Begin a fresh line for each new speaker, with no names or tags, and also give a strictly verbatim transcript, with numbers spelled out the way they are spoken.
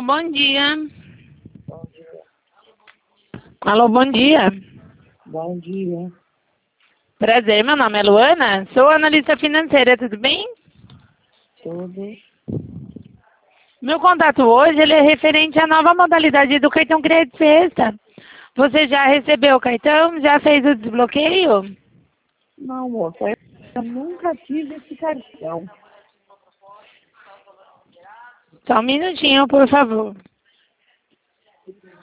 Alô, bom dia.
Bom dia.
Alô, bom dia.
Bom dia.
Prazer, meu nome é Luana, sou analista financeira, tudo bem?
Tudo.
Meu contato hoje ele é referente à nova modalidade do cartão crédito sexta. Você já recebeu o cartão? Já fez o desbloqueio?
Não, moça, eu nunca tive esse cartão.
Só um minutinho, por favor.